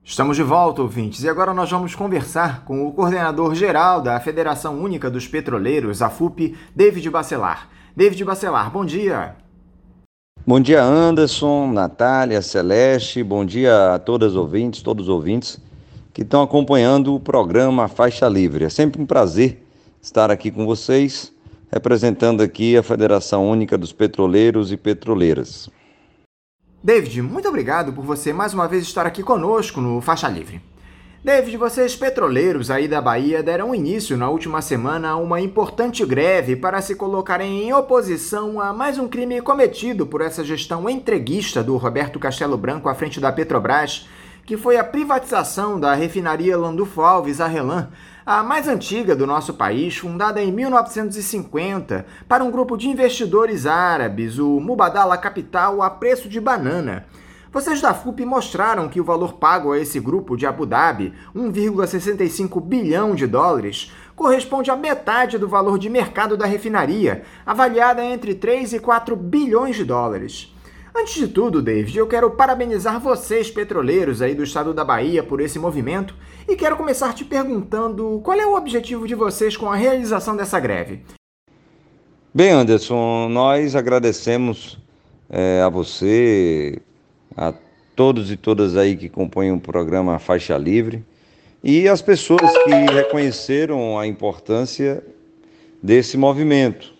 Estamos de volta, ouvintes, e agora nós vamos conversar com o coordenador geral da Federação Única dos Petroleiros, a FUP, David Bacelar. David Bacelar, bom dia. Bom dia, Anderson, Natália, Celeste, bom dia a todos os ouvintes que estão acompanhando o programa Faixa Livre. É sempre um prazer estar aqui com vocês, representando aqui a Federação Única dos Petroleiros e Petroleiras. David, muito obrigado por você mais uma vez estar aqui conosco no Faixa Livre. David, vocês petroleiros aí da Bahia deram início na última semana a uma importante greve para se colocarem em oposição a mais um crime cometido por essa gestão entreguista do Roberto Castelo Branco à frente da Petrobras, que foi a privatização da refinaria Landulfo Alves, a RLAM, a mais antiga do nosso país, fundada em 1950, para um grupo de investidores árabes, o Mubadala Capital, a preço de banana. Vocês da FUP mostraram que o valor pago a esse grupo de Abu Dhabi, 1,65 bilhão de dólares, corresponde à metade do valor de mercado da refinaria, avaliada entre 3 e 4 bilhões de dólares. Antes de tudo, David, eu quero parabenizar vocês, petroleiros aí do estado da Bahia, por esse movimento e quero começar te perguntando qual é o objetivo de vocês com a realização dessa greve. Bem, Anderson, nós agradecemos a você, a todos e todas aí que compõem o programa Faixa Livre e as pessoas que reconheceram a importância desse movimento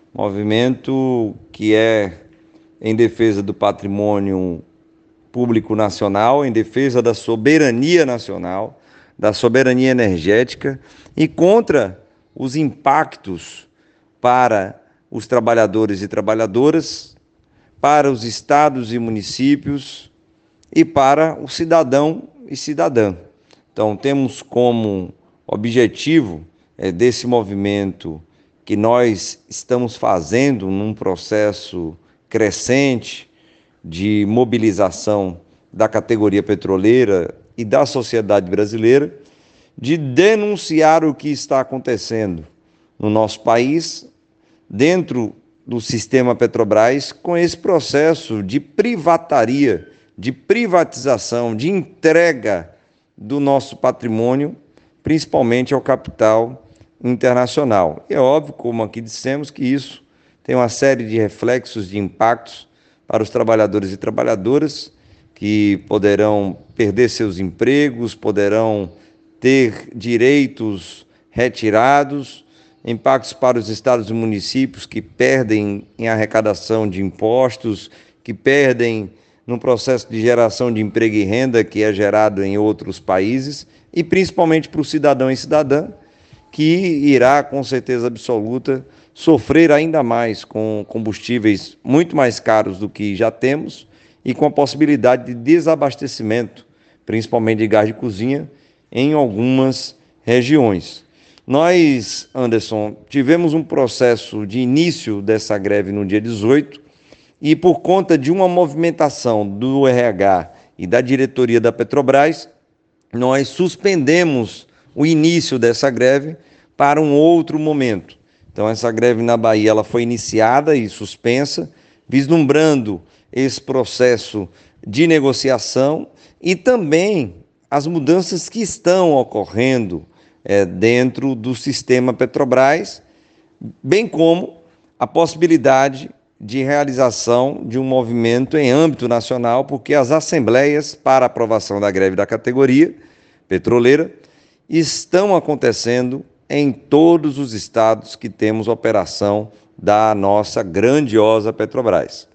que é em defesa do patrimônio público nacional, em defesa da soberania nacional, da soberania energética e contra os impactos para os trabalhadores e trabalhadoras, para os estados e municípios e para o cidadão e cidadã. Então, temos como objetivo desse movimento que nós estamos fazendo num processo crescente de mobilização da categoria petroleira e da sociedade brasileira, de denunciar o que está acontecendo no nosso país, dentro do sistema Petrobras, com esse processo de privataria, de privatização, de entrega do nosso patrimônio, principalmente ao capital internacional. E é óbvio, como aqui dissemos, que isso tem uma série de reflexos, de impactos para os trabalhadores e trabalhadoras que poderão perder seus empregos, poderão ter direitos retirados, impactos para os estados e municípios que perdem em arrecadação de impostos, que perdem no processo de geração de emprego e renda que é gerado em outros países, e principalmente para o cidadão e cidadã, que irá, com certeza absoluta, sofrer ainda mais com combustíveis muito mais caros do que já temos e com a possibilidade de desabastecimento, principalmente de gás de cozinha, em algumas regiões. Nós, Anderson, tivemos um processo de início dessa greve no dia 18 e por conta de uma movimentação do RH e da diretoria da Petrobras, nós suspendemos o início dessa greve para um outro momento. Então, essa greve na Bahia ela foi iniciada e suspensa, vislumbrando esse processo de negociação e também as mudanças que estão ocorrendo dentro do sistema Petrobras, bem como a possibilidade de realização de um movimento em âmbito nacional, porque as assembleias para aprovação da greve da categoria petroleira estão acontecendo em todos os estados que temos operação da nossa grandiosa Petrobras.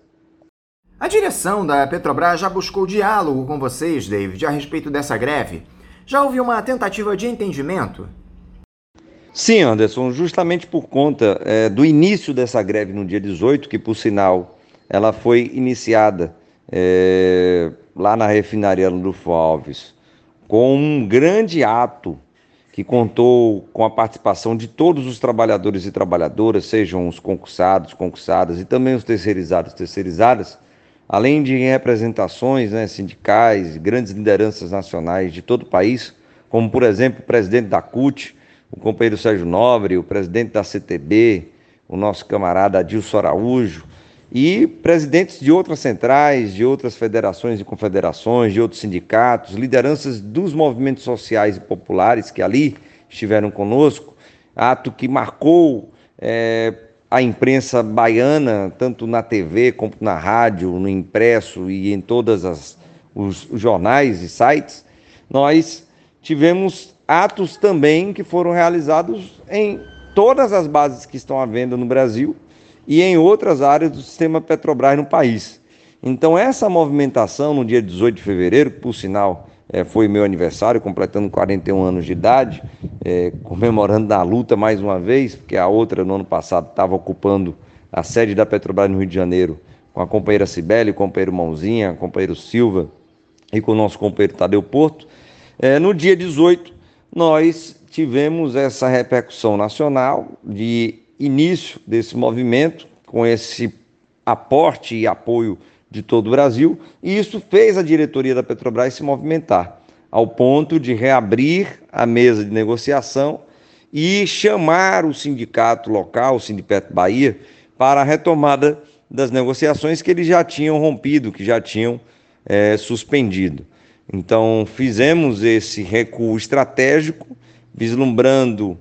A direção da Petrobras já buscou diálogo com vocês, David, a respeito dessa greve? Já houve uma tentativa de entendimento? Sim, Anderson, justamente por conta do início dessa greve no dia 18, que por sinal ela foi iniciada lá na refinaria Landulfo Alves, com um grande ato que contou com a participação de todos os trabalhadores e trabalhadoras, sejam os concursados, concursadas e também os terceirizados, terceirizadas, além de representações sindicais, grandes lideranças nacionais de todo o país, como, por exemplo, o presidente da CUT, o companheiro Sérgio Nobre, o presidente da CTB, o nosso camarada Adilson Araújo, e presidentes de outras centrais, de outras federações e confederações, de outros sindicatos, lideranças dos movimentos sociais e populares que ali estiveram conosco, ato que marcou a imprensa baiana, tanto na TV como na rádio, no impresso e em todos os jornais e sites. Nós tivemos atos também que foram realizados em todas as bases que estão à venda no Brasil e em outras áreas do sistema Petrobras no país. Então essa movimentação no dia 18 de fevereiro, que por sinal foi meu aniversário, completando 41 anos de idade, comemorando a luta mais uma vez, porque a outra no ano passado estava ocupando a sede da Petrobras no Rio de Janeiro, com a companheira Cibele, o companheiro Mãozinha, o companheiro Silva e com o nosso companheiro Tadeu Porto. No dia 18, nós tivemos essa repercussão nacional de início desse movimento, com esse aporte e apoio de todo o Brasil, e isso fez a diretoria da Petrobras se movimentar, ao ponto de reabrir a mesa de negociação e chamar o sindicato local, o Sindipeto Bahia, para a retomada das negociações que eles já tinham rompido, que já tinham suspendido. Então, fizemos esse recuo estratégico, vislumbrando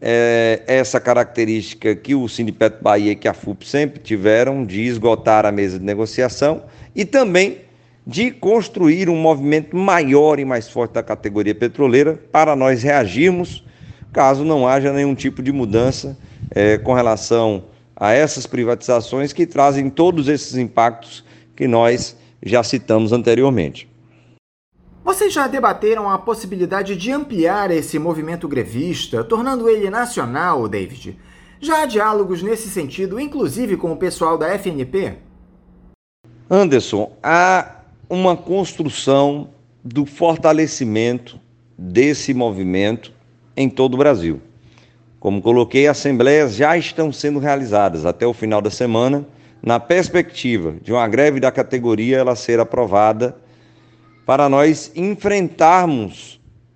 essa característica que o Sindipeto Bahia e que a FUP sempre tiveram, de esgotar a mesa de negociação e também de construir um movimento maior e mais forte da categoria petroleira para nós reagirmos caso não haja nenhum tipo de mudança com relação a essas privatizações que trazem todos esses impactos que nós já citamos anteriormente. Vocês já debateram a possibilidade de ampliar esse movimento grevista, tornando ele nacional, David? Já há diálogos nesse sentido, inclusive com o pessoal da FNP? Anderson, há uma construção do fortalecimento desse movimento em todo o Brasil. Como coloquei, assembleias já estão sendo realizadas até o final da semana, na perspectiva de uma greve da categoria ela ser aprovada para nós enfrentarmos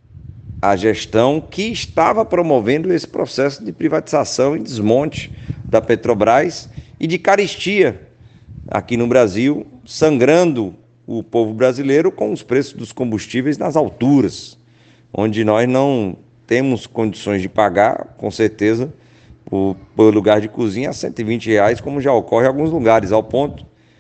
a gestão que estava promovendo esse processo de privatização e desmonte da Petrobras e de carestia aqui no Brasil, sangrando o povo brasileiro com os preços dos combustíveis nas alturas, onde nós não temos condições de pagar, com certeza, por lugar de cozinha a R$120, como já ocorre em alguns lugares, ao ponto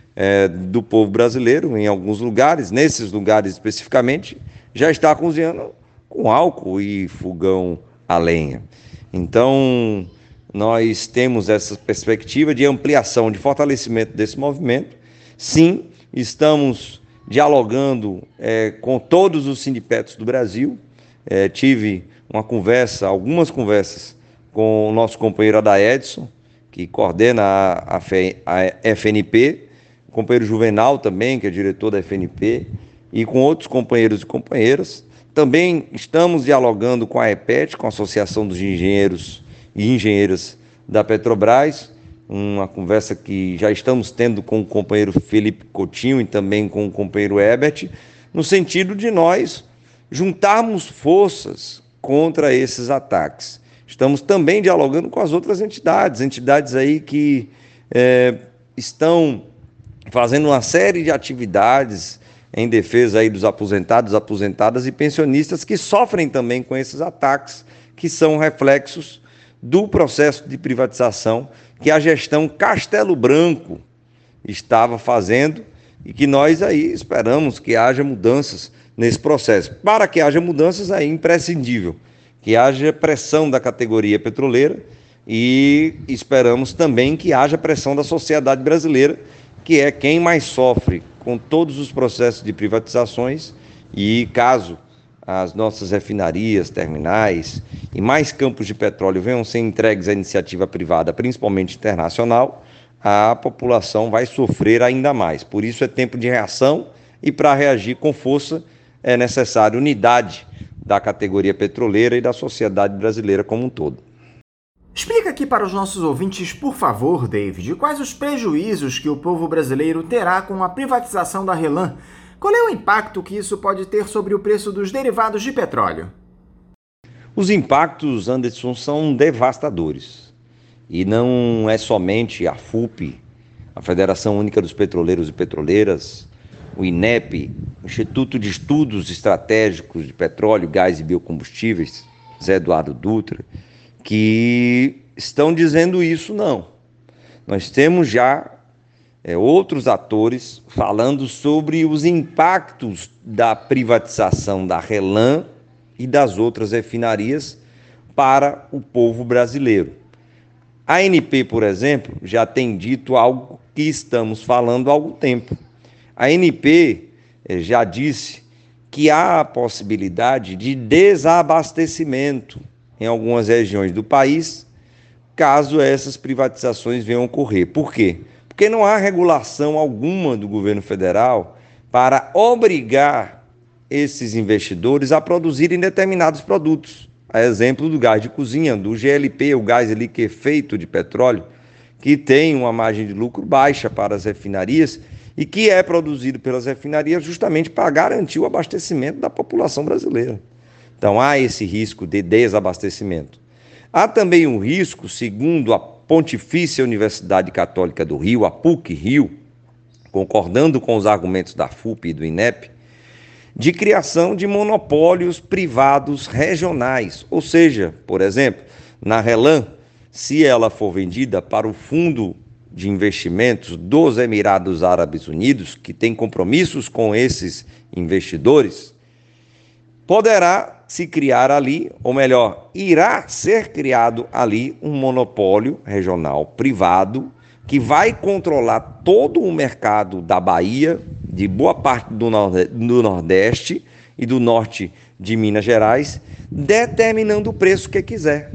do povo brasileiro, em alguns lugares, nesses lugares especificamente, já está cozinhando com álcool e fogão a lenha. Então, nós temos essa perspectiva de ampliação, de fortalecimento desse movimento. Sim, estamos dialogando com todos os sindicatos do Brasil. Tive algumas conversas com o nosso companheiro Adaedson, que coordena a FNP, o companheiro Juvenal também, que é diretor da FNP, e com outros companheiros e companheiras. Também estamos dialogando com a EPET, com a Associação dos Engenheiros e Engenheiras da Petrobras, uma conversa que já estamos tendo com o companheiro Felipe Coutinho e também com o companheiro Herbert, no sentido de nós juntarmos forças contra esses ataques. Estamos também dialogando com as outras entidades aí que estão fazendo uma série de atividades em defesa aí dos aposentados, aposentadas e pensionistas que sofrem também com esses ataques, que são reflexos do processo de privatização que a gestão Castelo Branco estava fazendo e que nós aí esperamos que haja mudanças nesse processo. Para que haja mudanças, é imprescindível que haja pressão da categoria petroleira e esperamos também que haja pressão da sociedade brasileira, que é quem mais sofre com todos os processos de privatizações, e caso as nossas refinarias, terminais e mais campos de petróleo venham ser entregues à iniciativa privada, principalmente internacional, a população vai sofrer ainda mais. Por isso é tempo de reação e para reagir com força é necessário unidade da categoria petroleira e da sociedade brasileira como um todo. Explica aqui para os nossos ouvintes, por favor, David, quais os prejuízos que o povo brasileiro terá com a privatização da RLAM. Qual é o impacto que isso pode ter sobre o preço dos derivados de petróleo? Os impactos, Anderson, são devastadores. E não é somente a FUP a Federação Única dos Petroleiros e Petroleiras, o INEP, o Instituto de Estudos Estratégicos de Petróleo, Gás e Biocombustíveis, Zé Eduardo Dutra, que estão dizendo isso não. Nós temos já outros atores falando sobre os impactos da privatização da RLAM e das outras refinarias para o povo brasileiro. A ANP, por exemplo, já tem dito algo que estamos falando há algum tempo. A ANP já disse que há a possibilidade de desabastecimento em algumas regiões do país, caso essas privatizações venham a ocorrer. Por quê? Porque não há regulação alguma do governo federal para obrigar esses investidores a produzirem determinados produtos. A exemplo do gás de cozinha, do GLP, o gás liquefeito de petróleo, que tem uma margem de lucro baixa para as refinarias e que é produzido pelas refinarias justamente para garantir o abastecimento da população brasileira. Então há esse risco de desabastecimento. Há também um risco, segundo a Pontifícia Universidade Católica do Rio, a PUC-Rio, concordando com os argumentos da FUP e do INEP, de criação de monopólios privados regionais. Ou seja, por exemplo, na RLAM, se ela for vendida para o Fundo de Investimentos dos Emirados Árabes Unidos, que tem compromissos com esses investidores, poderá se criar ali, ou melhor, irá ser criado ali um monopólio regional privado que vai controlar todo o mercado da Bahia, de boa parte do Nordeste e do Norte de Minas Gerais, determinando o preço que quiser.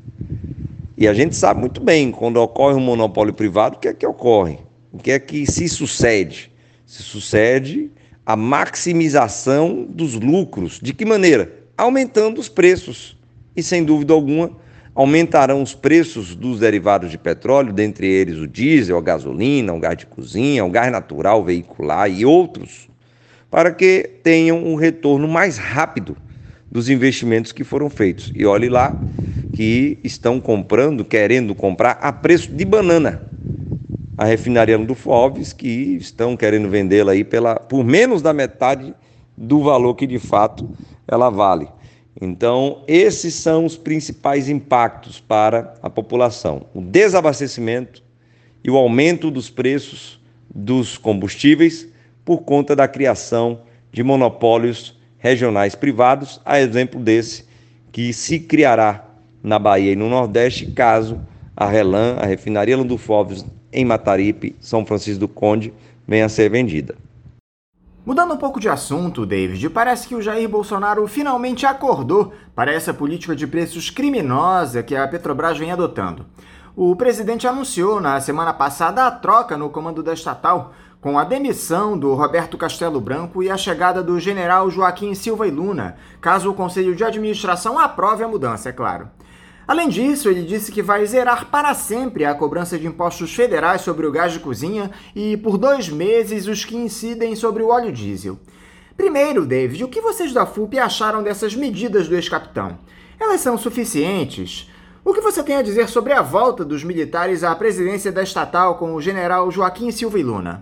E a gente sabe muito bem, quando ocorre um monopólio privado, o que é que ocorre? O que é que se sucede? Se sucede a maximização dos lucros. De que maneira? Aumentando os preços. E, sem dúvida alguma, aumentarão os preços dos derivados de petróleo, dentre eles o diesel, a gasolina, o gás de cozinha, o gás natural veicular e outros, para que tenham um retorno mais rápido dos investimentos que foram feitos. E olhe lá que estão comprando, querendo comprar a preço de banana. A refinaria Landulfo Alves, que estão querendo vendê-la aí por menos da metade do valor que de fato ela vale. Então, esses são os principais impactos para a população: o desabastecimento e o aumento dos preços dos combustíveis por conta da criação de monopólios regionais privados, a exemplo desse que se criará na Bahia e no Nordeste, caso a RLAM, a refinaria Landulfo Alves, em Mataripe, São Francisco do Conde, venha a ser vendida. Mudando um pouco de assunto, David, parece que o Jair Bolsonaro finalmente acordou para essa política de preços criminosa que a Petrobras vem adotando. O presidente anunciou na semana passada a troca no comando da estatal, com a demissão do Roberto Castelo Branco e a chegada do general Joaquim Silva e Luna, caso o Conselho de Administração aprove a mudança, é claro. Além disso, ele disse que vai zerar para sempre a cobrança de impostos federais sobre o gás de cozinha e, por 2 meses, os que incidem sobre o óleo diesel. Primeiro, David, o que vocês da FUP acharam dessas medidas do ex-capitão? Elas são suficientes? O que você tem a dizer sobre a volta dos militares à presidência da estatal com o general Joaquim Silva e Luna?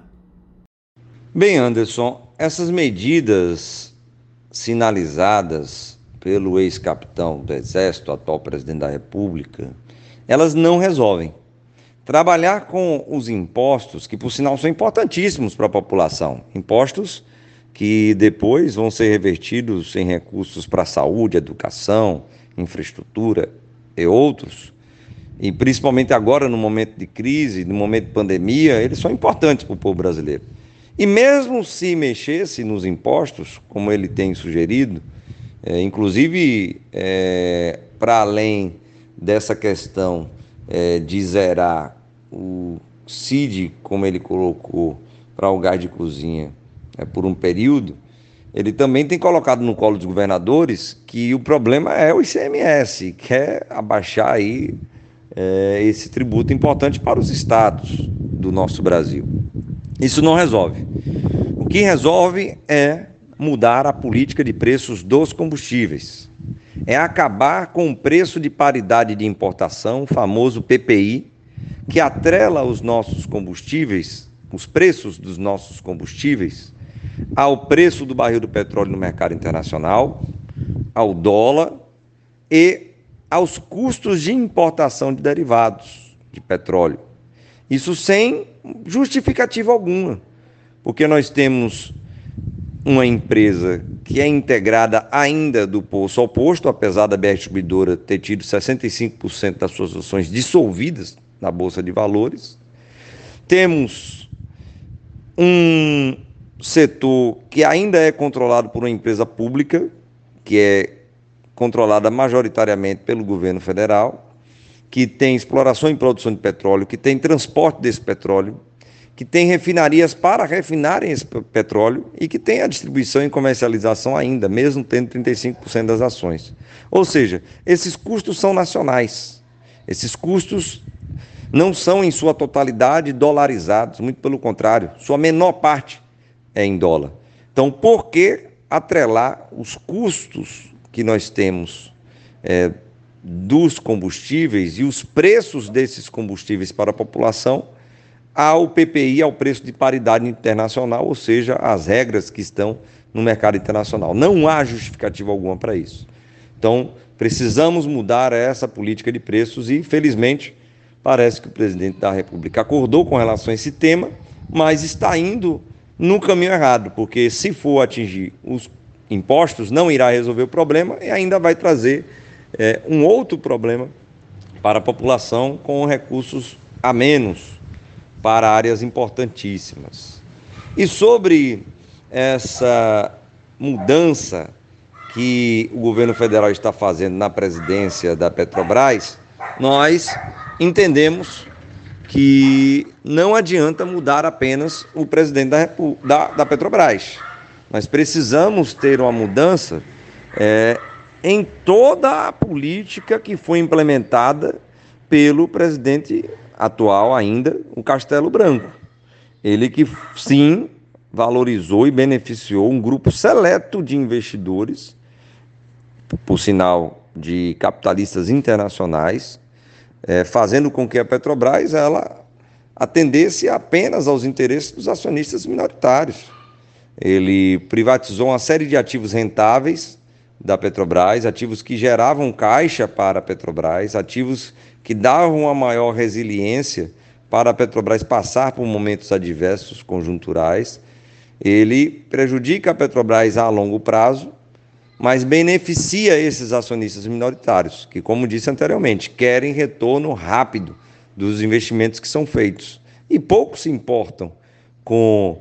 Bem, Anderson, essas medidas sinalizadas pelo ex-capitão do Exército, atual presidente da República, elas não resolvem. Trabalhar com os impostos, que por sinal são importantíssimos para a população, impostos que depois vão ser revertidos em recursos para a saúde, educação, infraestrutura e outros, e principalmente agora no momento de crise, no momento de pandemia, eles são importantes para o povo brasileiro. E mesmo se mexesse nos impostos, como ele tem sugerido, inclusive para além dessa questão de zerar o CID, como ele colocou, para o gás de cozinha por um período, ele também tem colocado no colo dos governadores que o problema é o ICMS, quer abaixar aí esse tributo importante para os estados do nosso Brasil. Isso não resolve. O que resolve é mudar a política de preços dos combustíveis. É acabar com o preço de paridade de importação, o famoso PPI, que atrela os nossos combustíveis, os preços dos nossos combustíveis, ao preço do barril do petróleo no mercado internacional, ao dólar e aos custos de importação de derivados de petróleo. Isso sem justificativa alguma, porque nós temos uma empresa que é integrada ainda do poço ao posto, apesar da BR Distribuidora ter tido 65% das suas ações dissolvidas na Bolsa de Valores. Temos um setor que ainda é controlado por uma empresa pública, que é controlada majoritariamente pelo governo federal, que tem exploração e produção de petróleo, que tem transporte desse petróleo, que tem refinarias para refinarem esse petróleo e que tem a distribuição e comercialização ainda, mesmo tendo 35% das ações. Ou seja, esses custos são nacionais. Esses custos não são, em sua totalidade, dolarizados, muito pelo contrário, sua menor parte é em dólar. Então, por que atrelar os custos que nós temos dos combustíveis e os preços desses combustíveis para a população ao PPI, ao preço de paridade internacional, ou seja, as regras que estão no mercado internacional? Não há justificativa alguma para isso. Então, precisamos mudar essa política de preços e, felizmente, parece que o presidente da República acordou com relação a esse tema, mas está indo no caminho errado, porque se for atingir os impostos, não irá resolver o problema e ainda vai trazer um outro problema para a população com recursos a menos para áreas importantíssimas. E sobre essa mudança que o governo federal está fazendo na presidência da Petrobras, nós entendemos que não adianta mudar apenas o presidente da Petrobras. Nós precisamos ter uma mudança em toda a política que foi implementada pelo presidente atual ainda, o Castelo Branco. Ele que, sim, valorizou e beneficiou um grupo seleto de investidores, por sinal de capitalistas internacionais, fazendo com que a Petrobras ela atendesse apenas aos interesses dos acionistas minoritários. Ele privatizou uma série de ativos rentáveis da Petrobras, ativos que geravam caixa para a Petrobras, ativos que davam uma maior resiliência para a Petrobras passar por momentos adversos, conjunturais. Ele prejudica a Petrobras a longo prazo, mas beneficia esses acionistas minoritários, que, como disse anteriormente, querem retorno rápido dos investimentos que são feitos. E poucos se importam com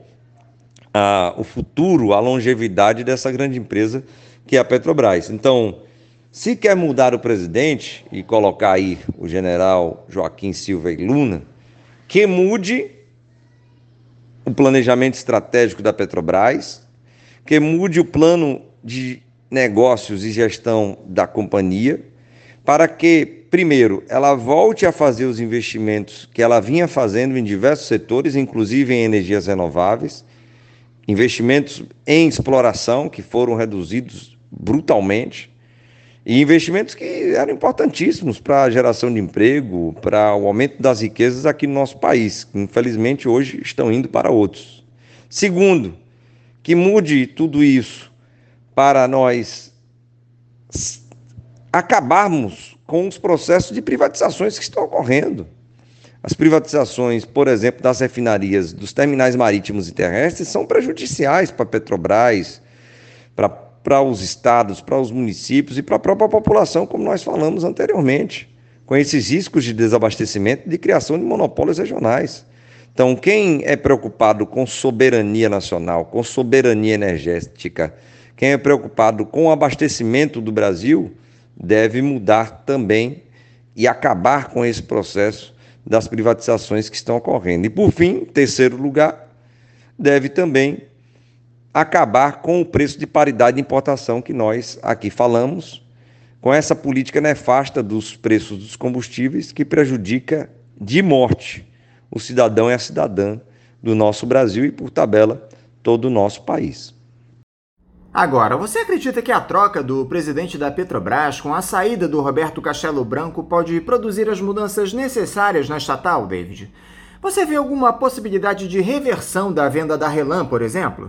o futuro, a longevidade dessa grande empresa que é a Petrobras. Então, se quer mudar o presidente e colocar aí o general Joaquim Silva e Luna, que mude o planejamento estratégico da Petrobras, que mude o plano de negócios e gestão da companhia, para que, primeiro, ela volte a fazer os investimentos que ela vinha fazendo em diversos setores, inclusive em energias renováveis, investimentos em exploração, que foram reduzidos brutalmente, e investimentos que eram importantíssimos para a geração de emprego, para o aumento das riquezas aqui no nosso país, que infelizmente hoje estão indo para outros. Segundo, que mude tudo isso para nós acabarmos com os processos de privatizações que estão ocorrendo. As privatizações, por exemplo, das refinarias, dos terminais marítimos e terrestres, são prejudiciais para a Petrobras, para os estados, para os municípios e para a própria população, como nós falamos anteriormente, com esses riscos de desabastecimento e de criação de monopólios regionais. Então, quem é preocupado com soberania nacional, com soberania energética, quem é preocupado com o abastecimento do Brasil, deve mudar também e acabar com esse processo das privatizações que estão ocorrendo. E, por fim, em terceiro lugar, deve também acabar com o preço de paridade de importação que nós aqui falamos, com essa política nefasta dos preços dos combustíveis que prejudica de morte o cidadão e a cidadã do nosso Brasil e, por tabela, todo o nosso país. Agora, você acredita que a troca do presidente da Petrobras com a saída do Roberto Castello Branco pode produzir as mudanças necessárias na estatal, David? Você vê alguma possibilidade de reversão da venda da RLAM, por exemplo?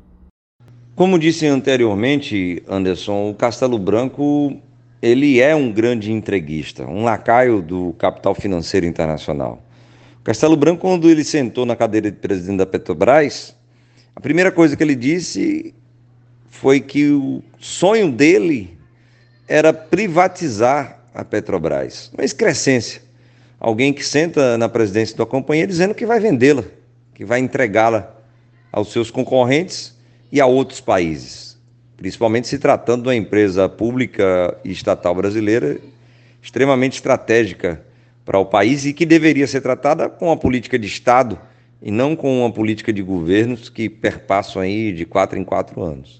Como disse anteriormente, Anderson, o Castelo Branco ele é um grande entreguista, um lacaio do capital financeiro internacional. O Castelo Branco, quando ele sentou na cadeira de presidente da Petrobras, a primeira coisa que ele disse foi que o sonho dele era privatizar a Petrobras. Uma excrescência. Alguém que senta na presidência da companhia dizendo que vai vendê-la, que vai entregá-la aos seus concorrentes e a outros países, principalmente se tratando de uma empresa pública e estatal brasileira extremamente estratégica para o país e que deveria ser tratada com uma política de Estado e não com uma política de governos que perpassam aí de 4 em 4 anos.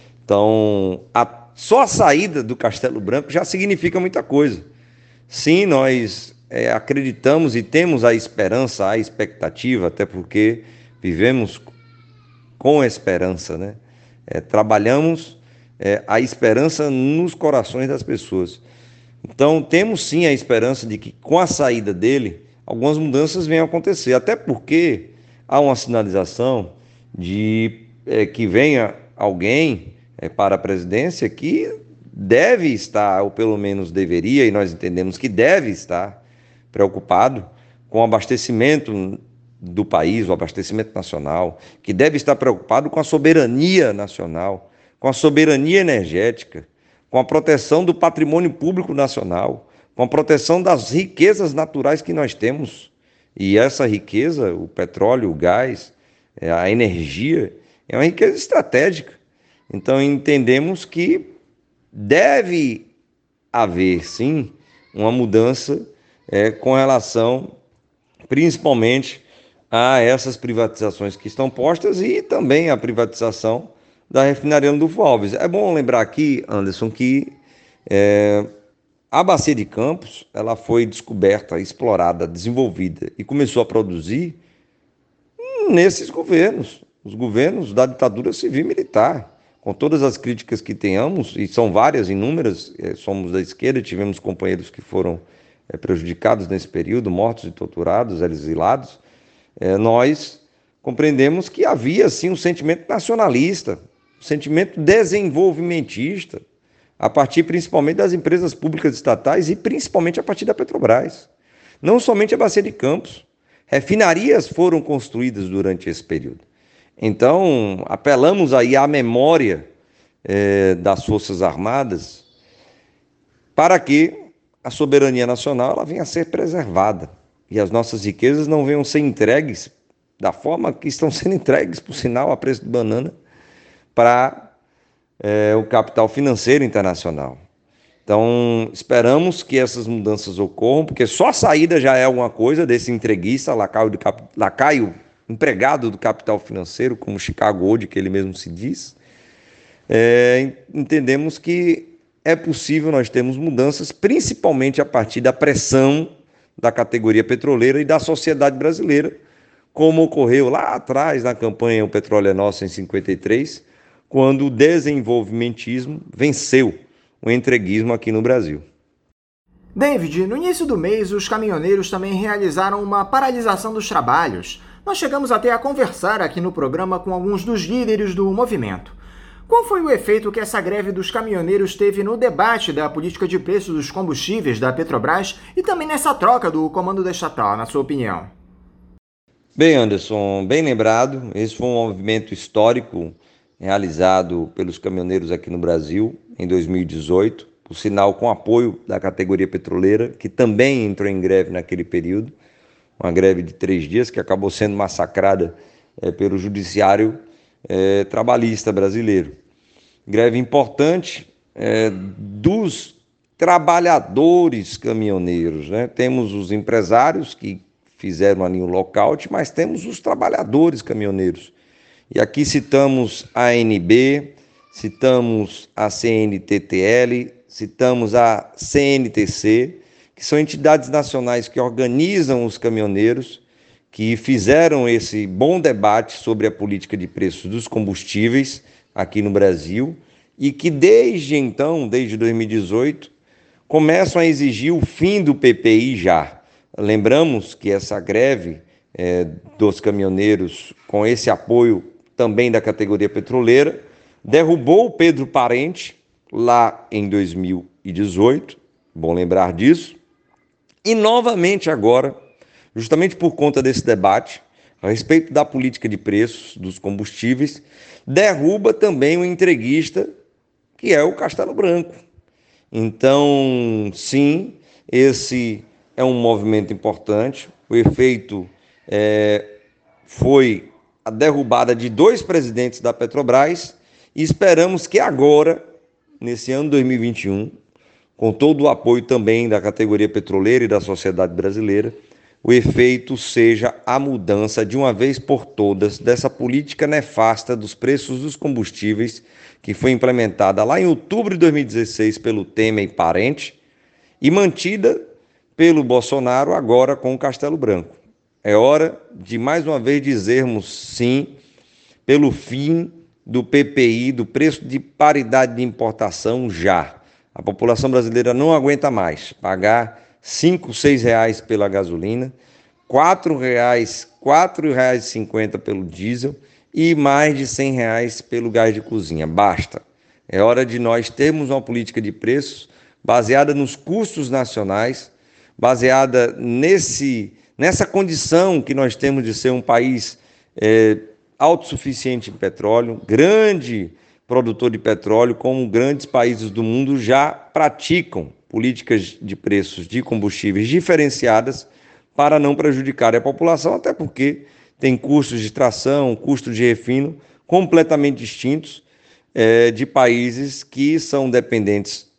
Então, só a saída do Castelo Branco já significa muita coisa. Sim, nós acreditamos e temos a esperança, a expectativa, até porque vivemos com esperança, né? Trabalhamos a esperança nos corações das pessoas. Então, temos sim a esperança de que com a saída dele, algumas mudanças venham a acontecer, até porque há uma sinalização de que venha alguém para a presidência que deve estar, ou pelo menos deveria, e nós entendemos que deve estar preocupado com o abastecimento do país, o abastecimento nacional, que deve estar preocupado com a soberania nacional, com a soberania energética, com a proteção do patrimônio público nacional, com a proteção das riquezas naturais que nós temos. E essa riqueza, o petróleo, o gás, a energia, é uma riqueza estratégica. Então entendemos que deve haver, sim, uma mudança com relação, principalmente, a essas privatizações que estão postas e também a privatização da refinaria Landulfo Alves. É bom lembrar aqui, Anderson, que a Bacia de Campos ela foi descoberta, explorada, desenvolvida e começou a produzir nesses governos, os governos da ditadura civil e militar. Com todas as críticas que tenhamos, e são várias, inúmeras, somos da esquerda, tivemos companheiros que foram prejudicados nesse período, mortos e torturados, exilados, nós compreendemos que havia, sim, um sentimento nacionalista, um sentimento desenvolvimentista, a partir principalmente das empresas públicas estatais e principalmente a partir da Petrobras. Não somente a Bacia de Campos, refinarias foram construídas durante esse período. Então, apelamos aí à memória das Forças Armadas para que a soberania nacional ela venha a ser preservada e as nossas riquezas não venham a ser entregues da forma que estão sendo entregues, por sinal, a preço de banana, para o capital financeiro internacional. Então, esperamos que essas mudanças ocorram, porque só a saída já é alguma coisa desse entreguista, lacaio empregado do capital financeiro, como Chicago Gold, que ele mesmo se diz. Entendemos que é possível nós termos mudanças, principalmente a partir da pressão da categoria petroleira e da sociedade brasileira, como ocorreu lá atrás na campanha O Petróleo é Nosso, em 53, quando o desenvolvimentismo venceu o entreguismo aqui no Brasil. David, no início do mês, os caminhoneiros também realizaram uma paralisação dos trabalhos. Nós chegamos até a conversar aqui no programa com alguns dos líderes do movimento. Qual foi o efeito que essa greve dos caminhoneiros teve no debate da política de preço dos combustíveis da Petrobras e também nessa troca do comando da estatal, na sua opinião? Bem, Anderson, bem lembrado, esse foi um movimento histórico realizado pelos caminhoneiros aqui no Brasil em 2018, por sinal com apoio da categoria petroleira, que também entrou em greve naquele período, uma greve de 3 dias que acabou sendo massacrada pelo judiciário trabalhista brasileiro. Greve importante dos trabalhadores caminhoneiros, né? Temos os empresários que fizeram ali um lockout, mas temos os trabalhadores caminhoneiros. E aqui citamos a ANB, citamos a CNTTL, citamos a CNTC, que são entidades nacionais que organizam os caminhoneiros, que fizeram esse bom debate sobre a política de preços dos combustíveis aqui no Brasil e que desde então, desde 2018, começam a exigir o fim do PPI já. Lembramos que essa greve dos caminhoneiros, com esse apoio também da categoria petroleira, derrubou o Pedro Parente lá em 2018, bom lembrar disso, e novamente agora, justamente por conta desse debate a respeito da política de preços dos combustíveis, derruba também o entreguista, que é o Castelo Branco. Então, sim, esse é um movimento importante. O efeito foi a derrubada de 2 presidentes da Petrobras e esperamos que agora, nesse ano 2021, com todo o apoio também da categoria petroleira e da sociedade brasileira, o efeito seja a mudança de uma vez por todas dessa política nefasta dos preços dos combustíveis que foi implementada lá em outubro de 2016 pelo Temer e Parente e mantida pelo Bolsonaro agora com o Castelo Branco. É hora de mais uma vez dizermos sim pelo fim do PPI, do preço de paridade de importação já. A população brasileira não aguenta mais pagar R$ 5, R$ 6 pela gasolina, R$ 4,00, R$ 4,50 pelo diesel e mais de R$ 100 pelo gás de cozinha. Basta. É hora de nós termos uma política de preços baseada nos custos nacionais, baseada nessa condição que nós temos de ser um país autossuficiente em petróleo, grande produtor de petróleo, como grandes países do mundo já praticam políticas de preços de combustíveis diferenciadas para não prejudicar a população, até porque tem custos de extração, custos de refino completamente distintos de países que são dependentes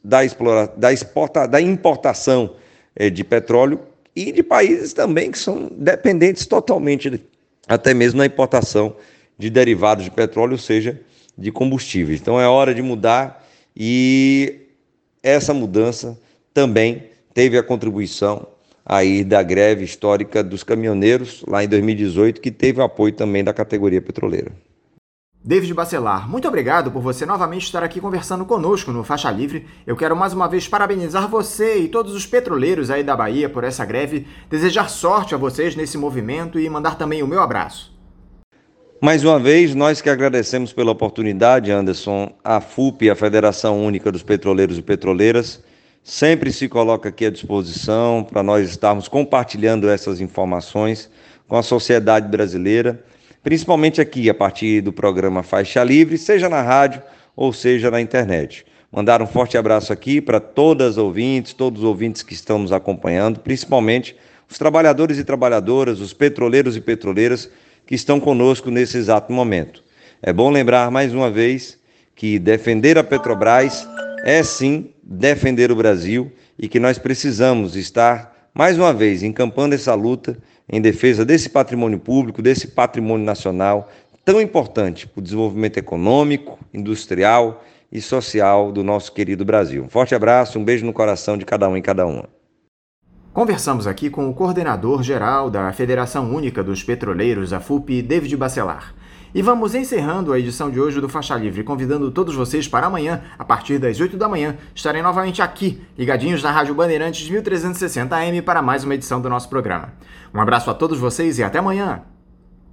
da importação de petróleo e de países também que são dependentes totalmente, até mesmo na importação de derivados de petróleo, ou seja, de combustíveis. Então é hora de mudar e essa mudança também teve a contribuição aí da greve histórica dos caminhoneiros lá em 2018, que teve o apoio também da categoria petroleira. David Bacelar, muito obrigado por você novamente estar aqui conversando conosco no Faixa Livre. Eu quero mais uma vez parabenizar você e todos os petroleiros aí da Bahia por essa greve, desejar sorte a vocês nesse movimento e mandar também o meu abraço. Mais uma vez, nós que agradecemos pela oportunidade, Anderson, a FUP, a Federação Única dos Petroleiros e Petroleiras, sempre se coloca aqui à disposição para nós estarmos compartilhando essas informações com a sociedade brasileira, principalmente aqui a partir do programa Faixa Livre, seja na rádio ou seja na internet. Mandar um forte abraço aqui para todas as ouvintes, todos os ouvintes que estão nos acompanhando, principalmente os trabalhadores e trabalhadoras, os petroleiros e petroleiras que estão conosco nesse exato momento. É bom lembrar mais uma vez que defender a Petrobras é sim defender o Brasil e que nós precisamos estar mais uma vez encampando essa luta em defesa desse patrimônio público, desse patrimônio nacional tão importante para o desenvolvimento econômico, industrial e social do nosso querido Brasil. Um forte abraço, um beijo no coração de cada um e cada uma. Conversamos aqui com o coordenador-geral da Federação Única dos Petroleiros, a FUP, David Bacelar. E vamos encerrando a edição de hoje do Faixa Livre, convidando todos vocês para amanhã, a partir das 8 da manhã, estarem novamente aqui, ligadinhos na Rádio Bandeirantes 1360 AM para mais uma edição do nosso programa. Um abraço a todos vocês e até amanhã!